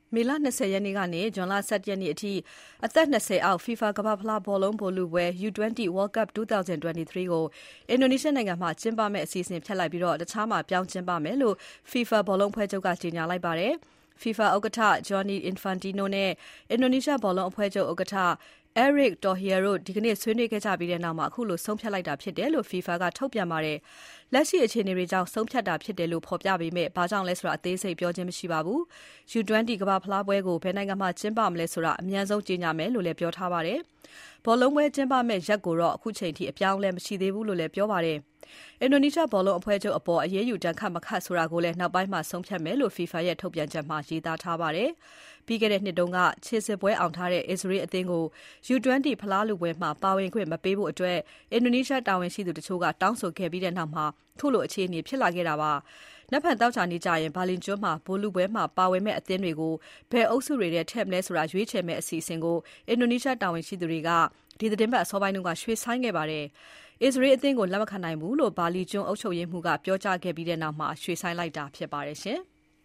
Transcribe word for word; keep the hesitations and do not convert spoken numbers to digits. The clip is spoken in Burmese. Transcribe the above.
မေလ၂၀ရက်နေ့ကနေဇွန်လ၁၁ရက်နေ့အထိအသက်၂၀အောက် FIFA ကမ္ဘာ့ဖလားဘောလုံးဗိုလ်လုပွဲ ယူ ၂၀ World Cup ၂၀၂၃ ကိုအင်ဒိုနီးရှားနိုင်ငံမှာကျင်းပမယ့်အစီအစဉ်ဖျက်လိုက်ပြီးတခြားမှာပြောင်းကျင်းပမယ်လို့ FIFA ဘောလုံးအဖွဲ့ချုပ်ကကြေညာလိုက်ပါတယ်။ FIFA ဥက္ကဋ္ဌ Gianni Infantino နဲ့အင်ဒိုနီးရှားဘောလုံးအဖွဲ့ချုပ်ဥက္ကဋ္ဌ Erick Thohir တို့ဒီနေ့ဆွေးနွေးခဲ့ကြပြီးနောက် ခုလိုဆုံးဖြတ်လိုက်တာဖြစ်တယ်လို့ FIFA ကထုတ်ပြန်ပါတယ်။ လက်ရှိအခြေအနေတွေကြောင့်ဆုံးဖြတ်တာဖြစ်တယ်လို့ဖော်ပြပေမဲ့ ဘာကြောင့်လဲဆိုတာအသေးစိတ်ပြောခြင်းမရှိပါဘူး။ ယူ ၂၀ ကမ္ဘာ့ဖလားပွဲကိုဘယ်နိုင်ငံမှာကျင်းပမလဲဆိုတာအမြန်ဆုံးကြေညာမယ်လို့လည်းပြောထားပါတယ်။ ဘောလုံးပွဲကျင်းပမယ့်ရက်ကိုတော့ခုချိန်ထိအပြောင်းအလဲမရှိသေးဘူးလို့လည်းပြောပါတယ်။ အင်ဒိုနီးရှားဘောလုံးအဖွဲ့ချုပ်အပေါ်အရေးယူဒဏ်ခတ်မခတ်ဆိုတာကိုလည်းနောက်ပိုင်းမှာဆုံးဖြတ်မယ်လို့ FIFA ရဲ့ထုတ်ပြန်ချက်မှာရေးသားထားပါတယ်။ ပြီးခဲ့တဲ့နှစ်တုန်းကခြေစစ်ပွဲအောင်ထားတဲ့ အစ္စရေးအသင်းကို ယူ ၂၀ ဖလားလုပွဲမှာပါဝင်ခွင့်မပေးဖို့ အင်ဒိုနီးရှားတာဝန်ရှိသူတချို့ကတောင်းဆိုခဲ့ပြီးနောက်မှာ ခုလိုအခြေအနေဖြစ်လာခဲ့တာပါ။ နက်ဖြန်သောကြာနေ့ကျရင် ဘာလင်ကျွန်းမှာဗိုလ်လုပွဲမှာပါဝင်မယ့်အသင်းတွေကိုဘယ်အုပ်စုတွေထဲထည့်မလဲဆိုတာရွေးချယ်မယ့်အစီအစဉ်ကို အင်ဒိုနီးရှားတာဝန်ရှိသူတွေက ဒီသီတင်းပတ်အစောပိုင်းကရွှေ့ဆိုင်းခဲ့ပါတယ်။ အစ္စရေးအသင်းကိုလက်မခံနိုင်ဘူးလို့ဘာလင်ကျွန်းအုပ်ချုပ်ရေးမှူးကပြောကြားခဲ့ပြီးနောက်မှာရွှေ့ဆိုင်းလိုက်တာဖြစ်ပါတယ်ရှင်။